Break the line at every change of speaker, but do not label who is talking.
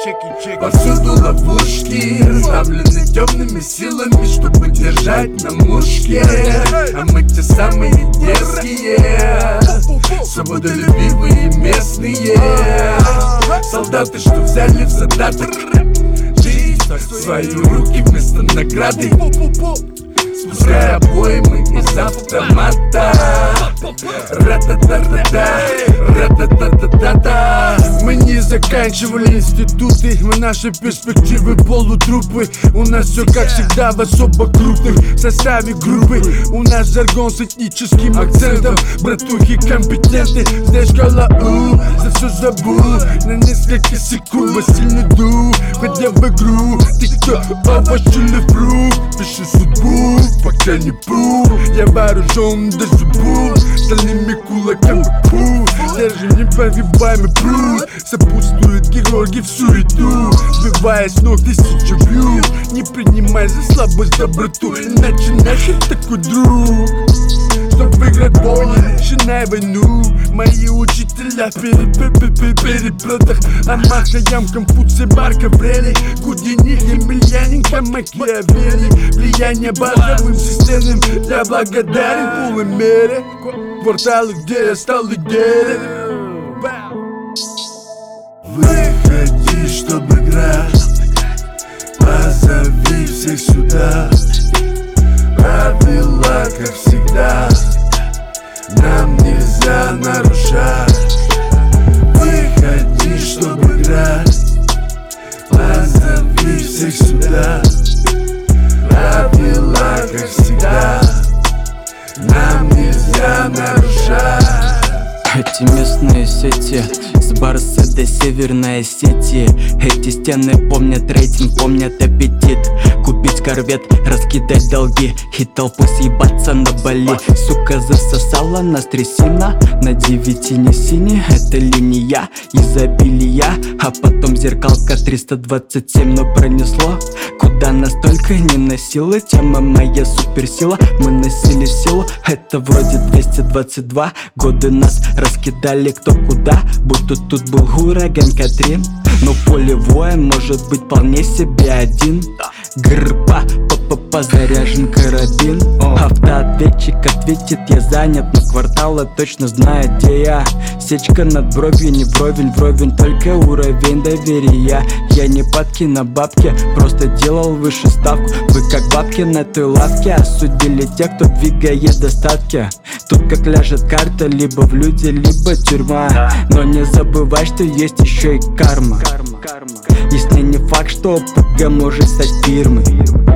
Повсюду ловушки, расставлены темными силами, чтобы держать на мушке. А мы те самые дерзкие, свободолюбивые местные солдаты, что взяли в задаток жизнь в свои руки вместо награды, спуская обоймы из автомата. Ра-та-та-та-та, ра-та-та-та-та-та. Мы не заканчивали институты, мы наши перспективы полутрупы. У нас все как всегда в особо крупных составе группы. У нас жаргон с этническим акцентом, братухи компетенты. Здесь школа за все забыл на несколько секунд. Сильный дух, входя в игру. Ты кто, овощ или фрукт? Пиши судьбу, пока не пруд. Я вооружен до зубов, стальными кулаками путь. Держи непогибаемый пруд, сопутствует хирурги в суету, сбивая с ног тысячу вью. Не принимай за слабость доброту, иначе нахер такой друг. Чтоб выиграть бой, не начинай войну. Мои учителя переплетах Амахаям, Конфуций, Марко Аврелий, Гудини, Емельяненко, Макиавелли. Влияние базовым системным я благодарен в полной мере. Кварталы, где я стал легендой. Выходи, чтобы играть, позови всех сюда. Правила, как всегда, нам нельзя нарушать. Выходи, чтобы играть, позови всех сюда. Правила, как всегда, нам нельзя нарушать.
Эти местные сети с Барса до Северной Осетии. Эти стены помнят рейтинг, помнят аппетит. Купить корвет, раскидать долги и толпу съебаться на Бали. Сука засосала нас трясина, на 9 не синий. Это линия изобилия, а потом зеркалка 327. Но пронесло, куда нас только не носила. Тема моя суперсила, мы носили силу. Это вроде 222, годы нас раскидали кто куда, будто тут был ураган Катрин. Но полевое может быть вполне себе один. Грпа, па-па-па, заряжен карабин. Автоответчик ответит, я занят, но квартала точно знает, где я. Сечка над бровью, не вровень, только уровень доверия. Я не падки на бабки, просто делал выше ставку. Вы как бабки на той лавке, осудили тех, кто двигает достатки. Тут как ляжет карта, либо в люди, либо тюрьма. Но не забывай, что есть еще и карма. Если не факт, что ОПГ может стать фирмой.